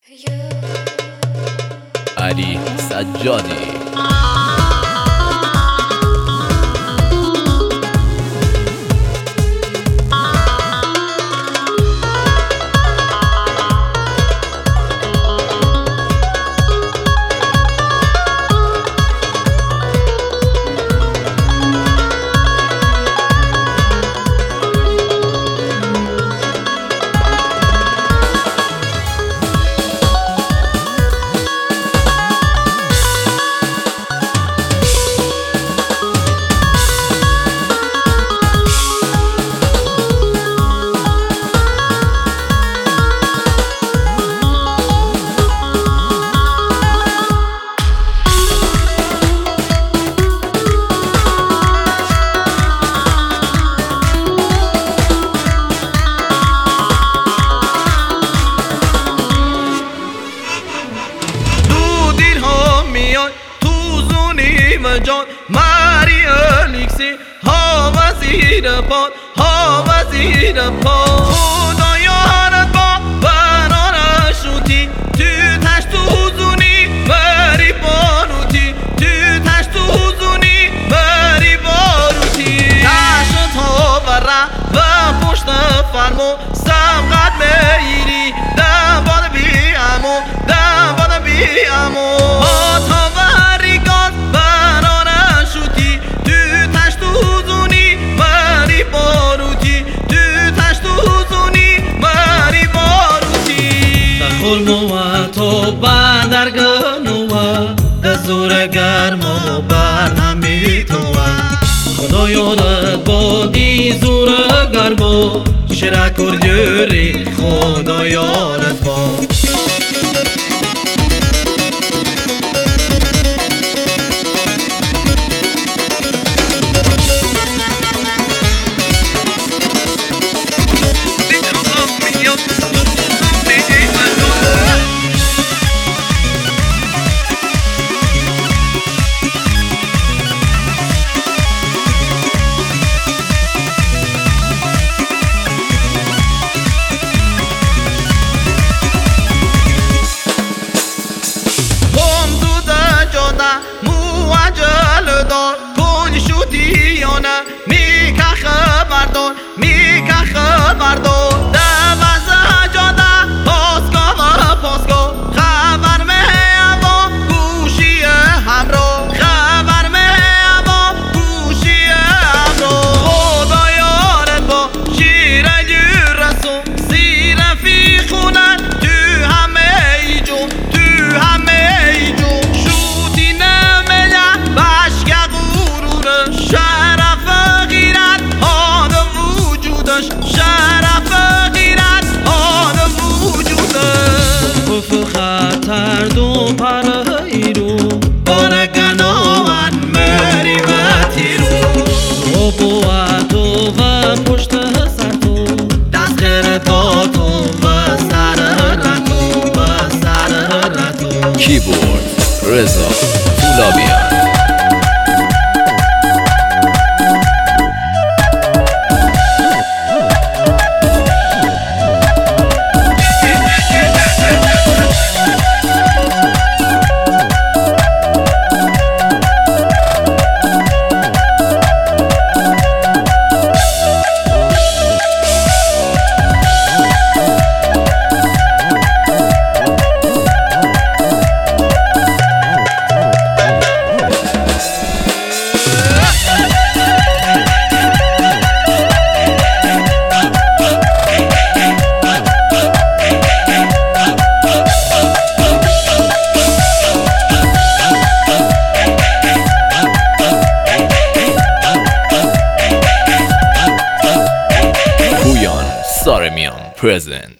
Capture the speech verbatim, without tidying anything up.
علی سجادی. جان ماری الیکسی ها وزیر پاد ها وزیر پاد خدا یارت با برانه شوتی تو تشت حوزونی مری باروتی تو تشت حوزونی مری باروتی تشت ها و ره و پشت فرمو سمقت میری دم باد بی امو دم باد بی امو خلمو تو بندرگنو دزور گرم و برنمی تو خدا یادت بادی زور گرم و شرکر جوری خدا یادت باد میکه خبردار میکه خبردار دوازه جاده پاسگاه و پاسگاه خبر مه با گوشی همراه خبر مه با گوشی همراه خدا یارت با شیر جورسون سیر فی خونت تو همه ای جون تو همه ای جون شوتی نمیله بشک غرور شرف شرف غیرت آن وجودش خطر دو پرهی رو بارگنان مریوتی رو تو بواتو و پشت سر تو دست خیرتاتو و سر رتو و سر رتو کیبورد رضا طولابیان. Saramian present.